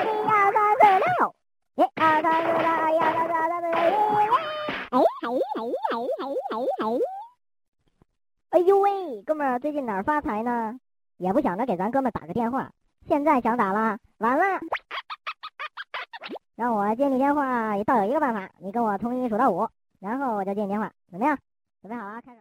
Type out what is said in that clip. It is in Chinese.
1、2、3、4、5、哎呦喂，哥们儿，最近哪儿发财呢？也不想着给咱哥们儿打个电话，现在想打了，完了。让我接你电话倒有一个办法，你跟我从1数到5，然后我就接你电话，怎么样？准备好了，开始。